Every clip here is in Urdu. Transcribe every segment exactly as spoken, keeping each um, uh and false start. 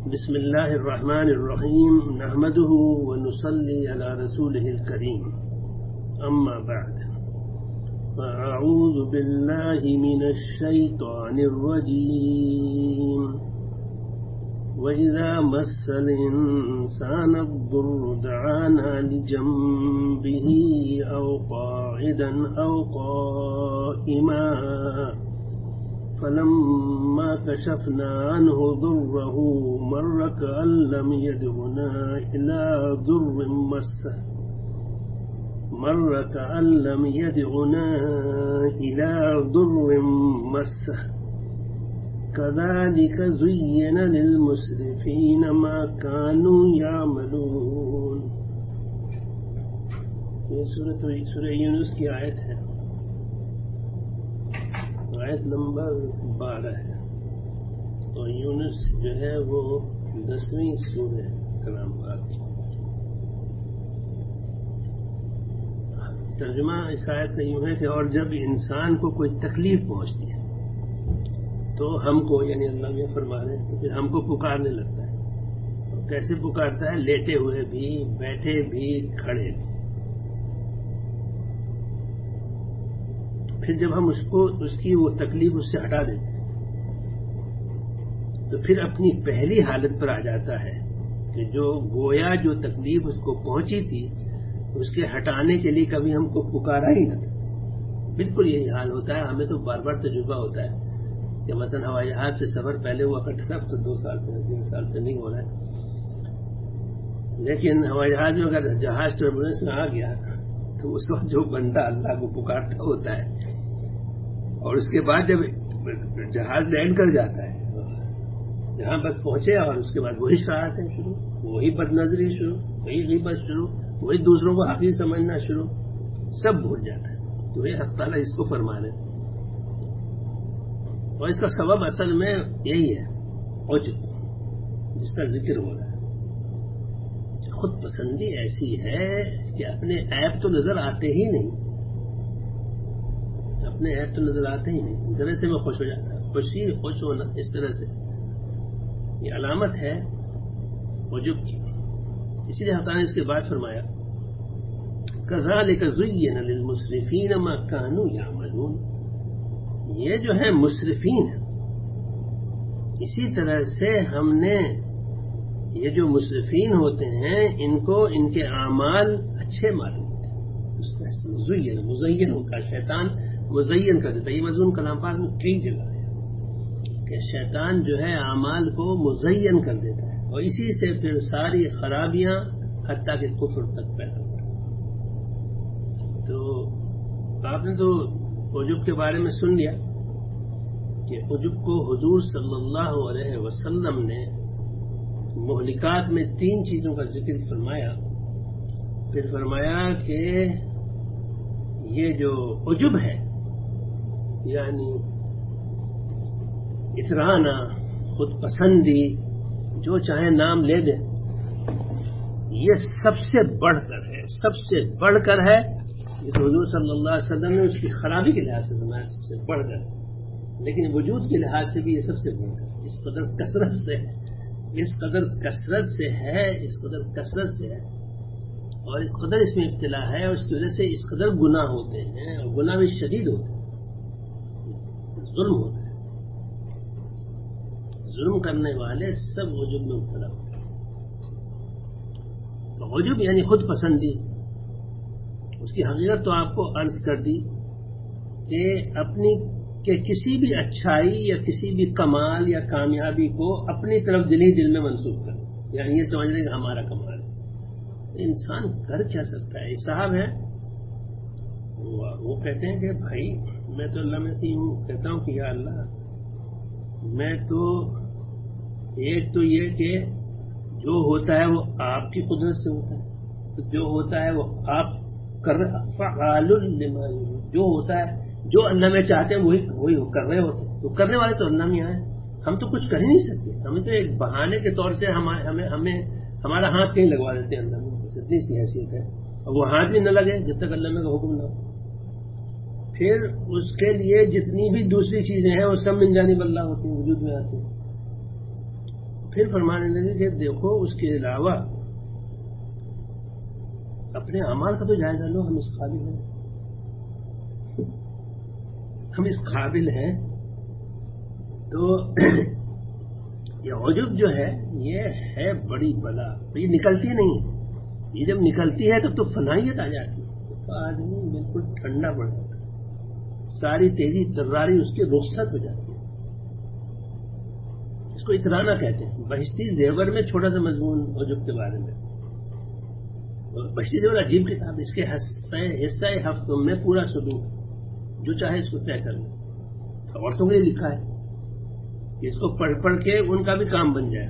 بسم اللہ الرحمن الرحیم نحمده ونصلی علی رسوله الکریم اما بعد فاعوذ باللہ من الشیطان الرجیم وَإِذَا مَسَّ الْإِنسَانَ الضُّرُّ دَعَانَا لِجَنبِهِ أَوْ قَاعِدًا أَوْ قَائِمًا فَلَمَّا كَشَفْنَا عَنْهُ ضُرَّهُ مَرَّ كَأَن لَّمْ يَدْعُنَا إِلَىٰ ضُرٍّ مَّسَّهُ مَرَّ كَأَن لَّمْ يَدْعُنَا إِلَىٰ ضُرٍّ مَّسَّهُ كذلك زين للمسرفين ما كانوا يعملون. یہ سورۃ سورہ یونس کی آیت ہے، آیت نمبر بارہ ہے، اور یونس جو ہے وہ دسویں سورہ کلام پاک کی. ترجمہ اس آیت کا یوں ہے کہ اور جب انسان کو کوئی تکلیف پہنچتی ہے تو ہم کو، یعنی اللہ یہ فرما رہے ہیں، تو پھر ہم کو پکارنے لگتا ہے. اور کیسے پکارتا ہے؟ لیٹے ہوئے بھی، بیٹھے بھی، کھڑے بھی. پھر جب ہم اس کو اس کی وہ تکلیف اس سے ہٹا دیتے ہیں تو پھر اپنی پہلی حالت پر آ جاتا ہے کہ جو گویا جو تکلیف اس کو پہنچی تھی اس کے ہٹانے کے لیے کبھی ہم کو پکارا ہی نہ تھا. بالکل یہی حال ہوتا ہے. ہمیں تو بار بار تجربہ ہوتا ہے کہ مثلا ہوائی جہاز سے سفر پہلے ہوا کرتا تھا، تو دو سال سے تین سال سے نہیں ہو رہا ہے، لیکن ہوائی جہاز میں اگر جہاز ٹربولنس میں آ گیا تو اس وقت جو بندہ اللہ کو پکارتا ہوتا ہے، اور اس کے بعد جب جہاز لینڈ کر جاتا ہے، جہاں بس پہنچے، اور اس کے بعد وہی شرارتیں شروع، وہی بد نظری شروع، وہی غیبت شروع، وہی دوسروں کو حقیر سمجھنا شروع، سب بھول جاتا ہے. تو یہ حق تعالیٰ اس کو فرما رہے ہیں، اور اس کا سبب اصل میں یہی ہے، عجب، جس کا ذکر ہو رہا ہے. خود پسندی ایسی ہے کہ اپنے عیب تو نظر آتے ہی نہیں، اپنے عیب تو نظر آتے ہی نہیں. ذرا سے میں خوش ہو جاتا ہوں. خوشی خوش ہونا اس طرح سے یہ علامت ہے عجب کی. اسی لیے حقانی اس کے بعد فرمایا كذلك زين للمسرفين ما كانوا يعملون. یہ جو ہے مسرفین ہیں، اسی طرح سے ہم نے یہ جو مسرفین ہوتے ہیں ان کو ان کے اعمال اچھے معلوم ہوتے ہیں. اس کا مزین مزین کا شیطان مزین کر دیتا ہے. یہ مضمون کلام پاک میں کئی جگہ ہے کہ شیطان جو ہے اعمال کو مزین کر دیتا ہے، اور اسی سے پھر ساری خرابیاں حتیٰ کہ کفر تک پیدا ہوتا ہے. تو آپ نے تو عجب کے بارے میں سن لیا کہ عجب کو حضور صلی اللہ علیہ وسلم نے مہلکات میں تین چیزوں کا ذکر فرمایا. پھر فرمایا کہ یہ جو عجب ہے، یعنی اطرانا، خود پسندی، جو چاہے نام لے دیں، یہ سب سے بڑھ کر ہے، سب سے بڑھ کر ہے. یہ تو حضور صلی اللہ علیہ وسلم نے اس کی خرابی کے لحاظ سے فرمایا سب سے بڑھ کر، لیکن وجود کے لحاظ سے بھی یہ سب سے بڑھ کر، اس قدر کثرت سے ہے، اس قدر کثرت سے ہے، اس قدر کثرت سے ہے، اور اس قدر اس میں ابتلا ہے، اور اس کی وجہ سے اس قدر گناہ ہوتے ہیں، اور گناہ بھی شدید ہوتے ہیں، ظلم ہوتا ہے. ظلم کرنے والے سب عجب میں مبتلا ہوتے ہیں. تو عجب یعنی خود پسندی. اس کی حقیقت تو آپ کو عرض کر دی کہ اپنی کہ کسی بھی اچھائی یا کسی بھی کمال یا کامیابی کو اپنی طرف دل ہی دل میں منسوخ کر، یعنی یہ سمجھ لیں کہ ہمارا کمال ہے. انسان کر کیا سکتا ہے؟ ایک صاحب ہے، وہ کہتے ہیں کہ بھائی میں تو اللہ میں سے یوں کہتا ہوں کہ یا اللہ، میں تو ایک تو یہ کہ جو ہوتا ہے وہ آپ کی قدرت سے ہوتا ہے، تو جو ہوتا ہے وہ آپ کر فعال لما یرید، جو ہوتا ہے جو اللہ میں چاہتے ہیں وہی وہی کر رہے ہوتے ہیں. تو کرنے والے تو اللہ میں آئے، ہم تو کچھ کر ہی نہیں سکتے. ہمیں تو ایک بہانے کے طور سے ہمیں ہمیں ہمارا ہاتھ کہیں لگوا دیتے ہیں اللہ میں، بس اتنی سی حیثیت ہے. اور وہ ہاتھ بھی نہ لگے جب تک اللہ میں کا حکم نہ ہو. پھر اس کے لیے جتنی بھی دوسری چیزیں ہیں وہ سب من جانب اللہ ہوتی ہیں، وجود میں آتی ہیں. پھر فرمانے لگے کہ دیکھو اس کے علاوہ اپنے اعمال کا تو جائزہ لو، ہم اس قابل ہیں، ہم اس قابل ہیں. تو یہ عجب جو ہے یہ ہے بڑی بلا، یہ نکلتی نہیں. یہ جب نکلتی ہے تب تو فنائیت آ جاتی ہے، تو آدمی بالکل ٹھنڈا پڑ جاتا ہے، ساری تیزی تراری اس کی رخصت ہو جاتی ہے. اس کو اترانا کہتے ہیں. بہشتی زیور میں چھوٹا سا مضمون عجب کے بارے میں. بہشتی زیور عجیب کتاب، اس کے حصہ ہفتوں میں پورا سلوک جو چاہے اس کو طے کر لیں. عورتوں کے لیے لکھا ہے کہ اس کو پڑھ پڑھ کے ان کا بھی کام بن جائے.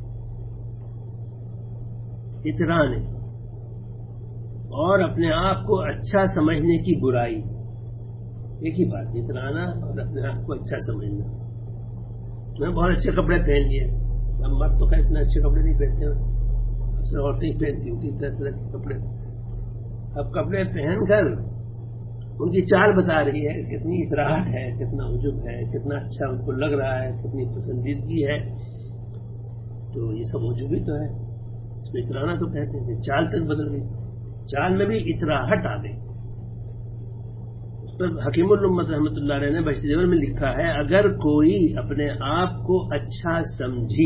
اترانے اور اپنے آپ کو اچھا سمجھنے کی برائی، ایک ہی بات. اترانا اور اپنے آپ کو اچھا سمجھنا. میں بہت اچھے کپڑے پہن لیے، اب مرد تو خیر اتنے اچھے کپڑے نہیں پہنتے، اکثر عورتیں ہی پہنتی ہوتی طرح طرح کے کپڑے. اب کپڑے پہن کر ان کی چال بتا رہی ہے، کتنی اتراہٹ ہے، کتنا عجب ہے، کتنا اچھا ان کو لگ رہا ہے، کتنی پسندیدگی ہے. تو یہ سب عجب ہی تو ہے، اس کو اترانا تو کہتے ہیں. چال تک بدل گئی، چال میں بھی اتراہٹ آ گئی. اس پر حکیم الامت رحمۃ اللہ علیہ نے بہشتی زیور میں لکھا ہے، اگر کوئی اپنے آپ کو اچھا سمجھی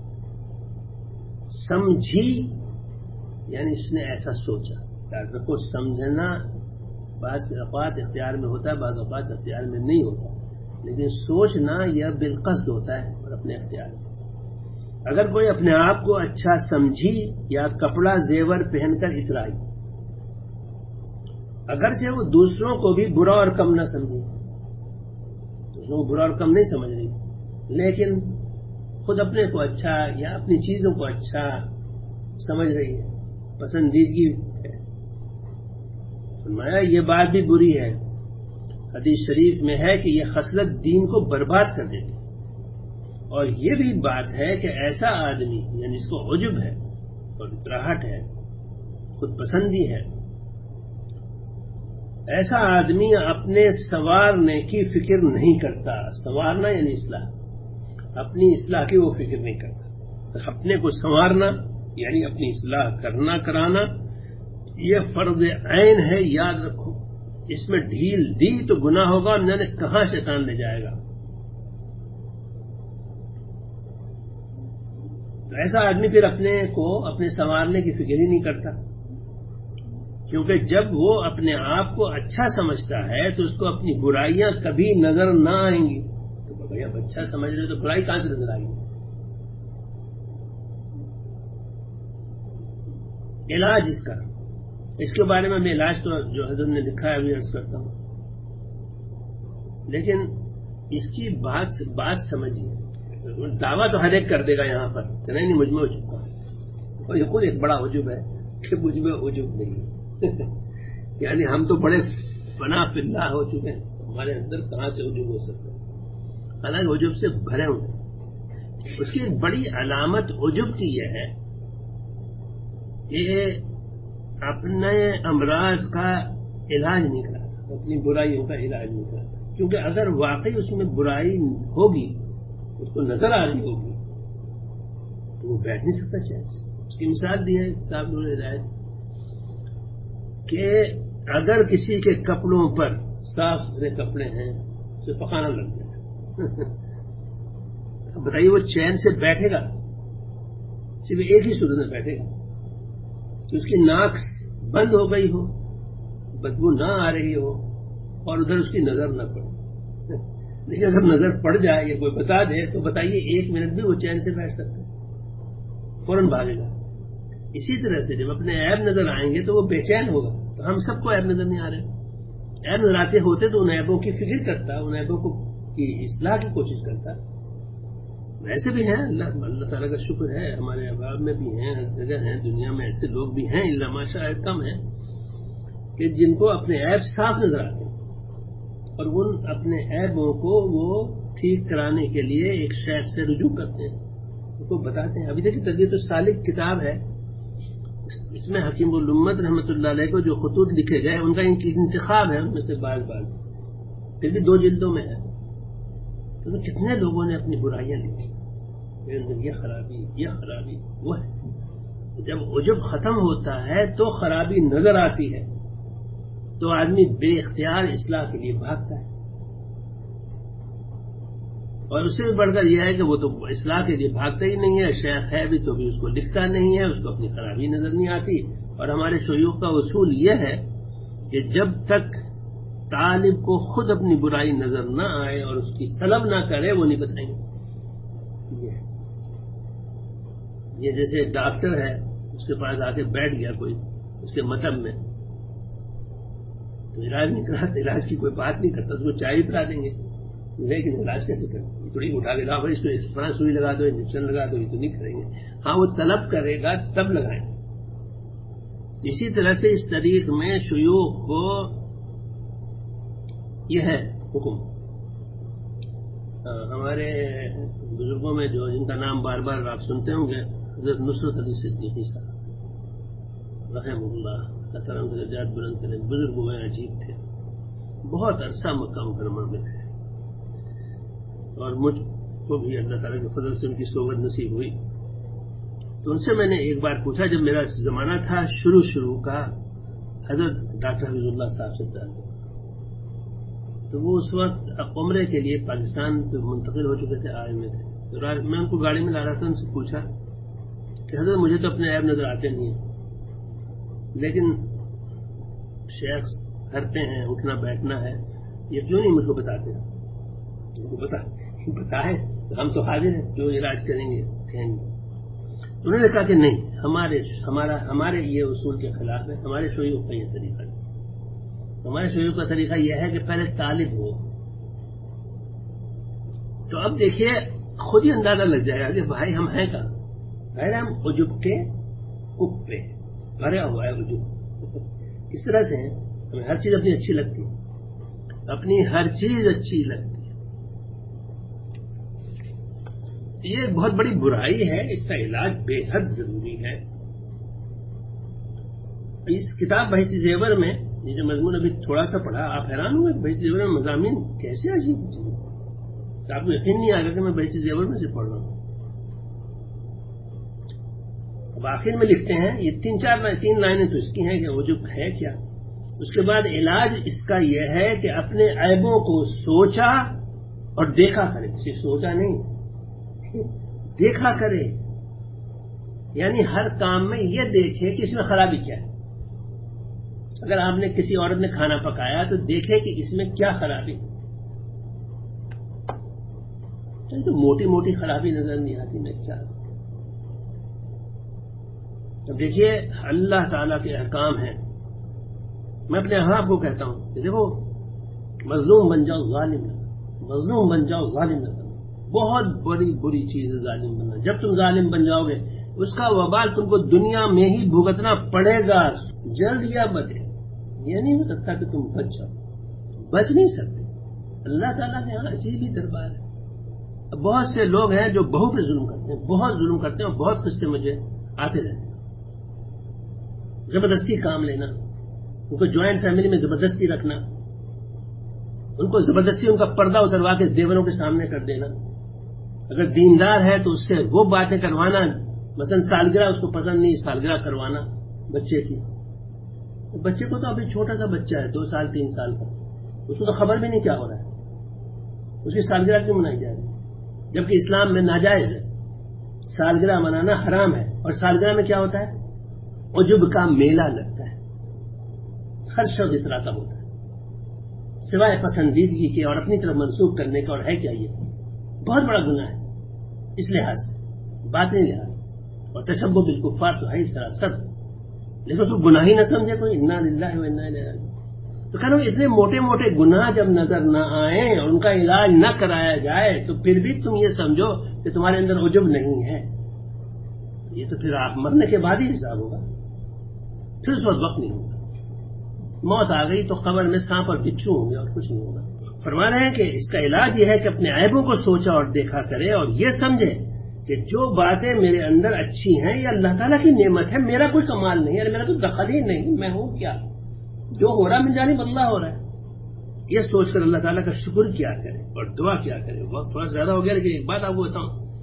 سمجھی یعنی اس نے ایسا سوچا. ڈاکٹر کو سمجھنا بعض اوقات اختیار میں ہوتا ہے، بعض اوقات اختیار میں نہیں ہوتا، لیکن سوچنا یہ بالقصد ہوتا ہے اور اپنے اختیار میں. اگر کوئی اپنے آپ کو اچھا سمجھی یا کپڑا زیور پہن کر اترائی، اگرچہ وہ دوسروں کو بھی برا اور کم نہ سمجھے، دوسروں کو برا اور کم نہیں سمجھ رہی، لیکن خود اپنے کو اچھا یا اپنی چیزوں کو اچھا سمجھ رہی ہے، پسندیدگی ہے. فرمایا یہ بات بھی بری ہے. حدیث شریف میں ہے کہ یہ خصلت دین کو برباد کر دیتی. اور یہ بھی بات ہے کہ ایسا آدمی یعنی اس کو عجب ہے اور اتراہٹ ہے، خود پسندی ہے، ایسا آدمی اپنے سنوارنے کی فکر نہیں کرتا. سنوارنا یعنی اصلاح، اپنی اصلاح کی وہ فکر نہیں کرتا. اپنے کو سنوارنا یعنی اپنی اصلاح کرنا کرانا یہ فرض عین ہے. یاد رکھو، اس میں ڈھیل دی تو گناہ ہوگا اور نہ کہاں شیطان لے جائے گا. تو ایسا آدمی پھر اپنے کو اپنے سنوارنے کی فکر ہی نہیں کرتا، کیونکہ جب وہ اپنے آپ کو اچھا سمجھتا ہے تو اس کو اپنی برائیاں کبھی نظر نہ آئیں گی. تو بھائی اب اچھا سمجھ رہے تو برائی کہاں سے نظر آئے گی. علاج اس کا، اس کے بارے میں میں علاج تو جو حضرت نے لکھا ہے ابھی عرض کرتا ہوں، لیکن اس کی بات بات سمجھیے. دعویٰ تو ہر ایک کر دے گا یہاں پر کہ نہیں نہیں مجھ میں عجب ہے، اور یہ خود ایک بڑا عجب ہے کہ مجھ میں عجب نہیں. یعنی ہم تو بڑے فنا فی اللہ ہو چکے ہیں، ہمارے اندر کہاں سے عجب ہو سکتا ہے. حالانکہ عجب سے بھرے ہوئے. اس کی ایک بڑی علامت عجب کی یہ ہے کہ اپنے امراض کا علاج نہیں کراتا، اپنی برائیوں کا علاج نہیں کراتا. کیونکہ اگر واقعی اس میں برائی ہوگی، اس کو نظر آ رہی ہوگی، تو وہ بیٹھ نہیں سکتا چین سے. اس کی مثال دی ہے کتاب نور ہدایت کہ اگر کسی کے کپڑوں پر صاف ستھرے کپڑے ہیں اسے پخانا لگ جائے، بتائیے وہ چین سے بیٹھے گا؟ صرف ایک ہی صورت میں بیٹھے گا کہ اس کی ناک بند ہو گئی ہو، بدبو نہ آ رہی ہو اور ادھر اس کی نظر نہ پڑے. لیکن اگر نظر پڑ جائے یا کوئی بتا دے تو بتائیے ایک منٹ بھی وہ چین سے بیٹھ سکتا ہے، فوراً بھاگے گا. اسی طرح سے جب اپنے عیب نظر آئیں گے تو وہ بے چین ہوگا. تو ہم سب کو عیب نظر نہیں آ رہے، عیب نظر آتے ہوتے تو ان عیبوں کی فکر کرتا، ان عیبوں کو کی اصلاح کی کوشش کرتا. ویسے بھی ہیں، اللہ اللہ تعالیٰ کا شکر ہے، ہمارے احباب میں بھی ہیں، ہر جگہ ہیں، دنیا میں ایسے لوگ بھی ہیں، اللہ ماشاء کم ہیں کہ جن کو اپنے عیب صاف نظر آتے ہیں اور ان اپنے عیبوں کو وہ ٹھیک کرانے کے لیے ایک شیخ سے رجوع کرتے ہیں، ان کو بتاتے ہیں. ابھی دیکھیں تربیت السالک کتاب ہے، اس میں حکیم الامت رحمۃ اللہ علیہ کو جو خطوط لکھے گئے ان کا انتخاب ہے، ان میں سے بعض بعض پھر بھی دو جلدوں میں ہے. تو کتنے لوگوں نے اپنی برائیاں لکھی، میرے اندر یہ خرابی یہ خرابی وہ ہے. جب عجب ختم ہوتا ہے تو خرابی نظر آتی ہے تو آدمی بے اختیار اصلاح کے لیے بھاگتا ہے. اور اس سے بھی بڑھ کر یہ ہے کہ وہ تو اصلاح کے لیے بھاگتا ہی نہیں ہے، شیخ ہے بھی تو بھی اس کو لکھتا نہیں ہے، اس کو اپنی خرابی نظر نہیں آتی. اور ہمارے شیوخ کا اصول یہ ہے کہ جب تک طالب کو خود اپنی برائی نظر نہ آئے اور اس کی طلب نہ کرے وہ نہیں بتائیں گے. یہ جیسے ڈاکٹر ہے، اس کے پاس آ کے بیٹھ گیا کوئی اس کے مطلب میں تو علاج نہیں کراتا، علاج کی کوئی بات نہیں کرتا، اس کو چائے پلا دیں گے، لیکن علاج کیسے کریں گے؟ تھوڑی اٹھا کے لاؤ بھائی اس کو اس طرح سوئی لگا دو، انجیکشن لگا دو، یہ تو نہیں کریں گے. ہاں وہ طلب کرے گا تب لگائیں. اسی طرح سے اس طریق میں شیوخ کو یہ ہے حکم. ہمارے بزرگوں میں جو جن کا نام بار بار آپ سنتے ہوں گے، حضرت نصرت علی صدیقی صاحب رحمہ اللہ تعالیٰ کے درجات بلند کریں، بزرگ ہوئے عجیب تھے، بہت عرصہ مکہ مکرمہ میں تھے اور مجھ کو بھی اللہ تعالیٰ کے فضل سے ان کی صحبت نصیب ہوئی. تو ان سے میں نے ایک بار پوچھا جب میرا زمانہ تھا شروع شروع کا حضرت ڈاکٹر حفیظ اللہ صاحب سے تعلق، تو وہ اس وقت عمرے کے لیے پاکستان تو منتقل ہو چکے تھے، آئے ہوئے تھے. تو میں ان کو گاڑی میں لا رہا تھا، ان سے پوچھا کہ حضرت مجھے تو اپنے عیب نظر آتے نہیں ہیں، لیکن شیخ گھر پہ ہیں، اٹھنا بیٹھنا ہے، یہ کیوں نہیں مجھ کو بتاتے؟ ان کو بتا بتائے ہم تو حاضر ہیں، جو علاج کریں گے کہیں گے. انہوں نے کہا کہ نہیں، ہمارے ہمارا ہمارے یہ اصول کے خلاف ہے، ہمارے شیوخ کا یہ طریقہ ہے. ہمارے شیوخ کا طریقہ یہ ہے کہ پہلے طالب ہو. تو اب دیکھیے خود ہی اندازہ لگ جائے گا کہ بھائی ہم ہیں کہاں. پہلے ہم عجب کے کپے بھرا ہوا ہے عجب. اس طرح سے ہمیں ہر چیز اپنی اچھی لگتی ہے، اپنی ہر چیز اچھی لگتی ہے. یہ ایک بہت بڑی برائی ہے، اس کا علاج بے حد ضروری ہے. اس کتاب بحث زیور میں یہ جو مضمون ابھی تھوڑا سا پڑھا، آپ حیران ہوئے بحث زیور میں مضامین کیسے عجیب ہوتے ہیں. آپ کو یقین نہیں آئے گا کہ میں بحث زیور میں سے پڑھ رہا ہوں. اب آخر میں لکھتے ہیں یہ تین چار تین لائنیں تو اس کی ہیں کہ وہ جو ہے کیا. اس کے بعد علاج اس کا یہ ہے کہ اپنے عیبوں کو سوچا اور دیکھا کرے، صرف سوچا نہیں دیکھا کرے. یعنی ہر کام میں یہ دیکھے کہ اس میں خرابی کیا ہے. اگر آپ نے کسی عورت نے کھانا پکایا تو دیکھے کہ اس میں کیا خرابی ہے. تو موٹی موٹی خرابی نظر نہیں آتی میں کیا. اب دیکھیے اللہ تعالیٰ کے احکام ہیں. میں اپنے آپ کو کہتا ہوں کہ دیکھو مظلوم بن جاؤ ظالم نہ، مظلوم بن جاؤ ظالم نہ. بہت بڑی بری چیز ہے ظالم بننا. جب تم ظالم بن جاؤ گے اس کا وبال تم کو دنیا میں ہی بھگتنا پڑے گا، جلد یا بدے. یہ نہیں ہو سکتا کہ تم بچ جاؤ، بچ نہیں سکتے. اللہ تعالیٰ کے یہاں عجیب ہی دربار ہے. اب بہت سے لوگ ہیں جو بہو پہ ظلم کرتے ہیں، بہت ظلم کرتے ہیں، اور بہت قصے مجھے آتے رہتے ہیں. زبردستی کام لینا، ان کو جوائنٹ فیملی میں زبردستی رکھنا، ان کو زبردستی ان کا پردہ اتروا کے دیوروں کے سامنے کر دینا. اگر دیندار ہے تو اس سے وہ باتیں کروانا، مثلا سالگرہ اس کو پسند نہیں، سالگرہ کروانا بچے کی. بچے کو تو ابھی چھوٹا سا بچہ ہے، دو سال تین سال کا، اس کو تو خبر بھی نہیں کیا ہو رہا ہے، اس کی سالگرہ کیوں منائی جائے گی؟ جبکہ اسلام میں ناجائز ہے، سالگرہ منانا حرام ہے. اور سالگرہ میں کیا ہوتا ہے؟ عجب کا میلہ لگتا ہے، ہر شخص اتراتا ہوتا ہے سوائے پسندیدگی کے اور اپنی طرف منسوخ کرنے کا. اور ہے کیا؟ یہ بہت بڑا گناہ ہے اس لحاظ سے، باطنی لحاظ سے. اور تشبہ بالکفار تو ہے ہی سراسر، لیکن اس کو گناہ ہی نہ سمجھے کوئی. انا للہ و انا الیہ راجعون. تو کہنا اتنے موٹے موٹے گناہ جب نظر نہ آئیں اور ان کا علاج نہ کرایا جائے تو پھر بھی تم یہ سمجھو کہ تمہارے اندر عجب نہیں ہے. یہ تو پھر آپ مرنے کے بعد ہی حساب ہوگا، پھر اس وقت وقت نہیں ہوگا. موت آ گئی تو قبر میں سانپ اور بچھو ہوں گے اور کچھ نہیں ہوگا. فرما رہے ہیں کہ اس کا علاج یہ ہے کہ اپنے عیبوں کو سوچا اور دیکھا کرے اور یہ سمجھے کہ جو باتیں میرے اندر اچھی ہیں یہ اللہ تعالیٰ کی نعمت ہے، میرا کوئی کمال نہیں ہے، میرا کوئی دخل ہی نہیں. میں ہوں کیا؟ جو ہو رہا من جانب اللہ ہو رہا ہے. یہ سوچ کر اللہ تعالیٰ کا شکر کیا کرے اور دعا کیا کرے. وقت تھوڑا زیادہ ہو گیا لیکن ایک بات آپ کو بتاؤں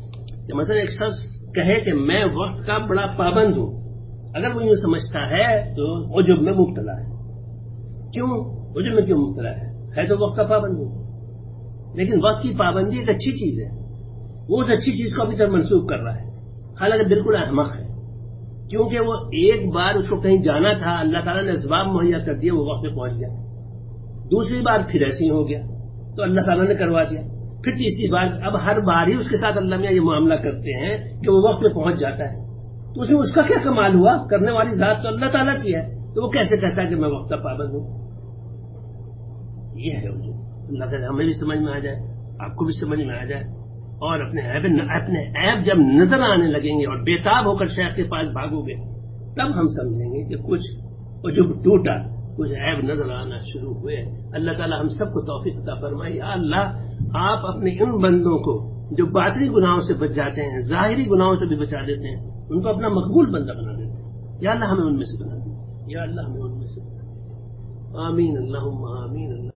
کہ مثلا ایک شخص کہے کہ میں وقت کا بڑا پابند ہوں، اگر وہ یوں سمجھتا ہے تو عجب میں مبتلا ہے. کیوں عجب میں کیوں مبتلا ہے؟ ہے تو وقت کا پابند ہوں، لیکن وقت کی پابندی ایک اچھی چیز ہے. وہ اس اچھی چیز کو ابھی تک منسوخ کر رہا ہے، حالانکہ بالکل احمق ہے، کیونکہ وہ ایک بار اس کو کہیں جانا تھا، اللہ تعالیٰ نے اسباب مہیا کر دیے، وہ وقت پہ پہنچ گیا. دوسری بار پھر ایسے ہی ہو گیا تو اللہ تعالیٰ نے کروا دیا. پھر تیسری بار، اب ہر بار ہی اس کے ساتھ اللہ میاں یہ معاملہ کرتے ہیں کہ وہ وقت پہ پہنچ جاتا ہے. تو اس میں اس کا کیا کمال ہوا؟ کرنے والی ذات تو اللہ تعالیٰ کی ہے، تو وہ کیسے کہتا ہے کہ میں وقت کا پابند ہوں؟ یہ ہے اللہ تعالیٰ ہمیں بھی سمجھ میں آ جائے، آپ کو بھی سمجھ میں آ جائے، اور اپنے عیب اپنے عیب جب نظر آنے لگیں گے اور بےتاب ہو کر شیخ کے پاس بھاگو گے، تب ہم سمجھیں گے کہ کچھ عجب ٹوٹا، کچھ عیب نظر آنا شروع ہوئے. اللہ تعالیٰ ہم سب کو توفیق عطا فرمائے. یا اللہ آپ اپنے ان بندوں کو جو باطنی گناہوں سے بچ جاتے ہیں، ظاہری گناہوں سے بھی بچا دیتے ہیں، ان کو اپنا مقبول بندہ بنا دیتے ہیں. یا اللہ ہمیں ان میں سے بنا دیتے، یا اللہ ہمیں ان میں سے بنا دیتے. آمین اللہم آمین. اللہ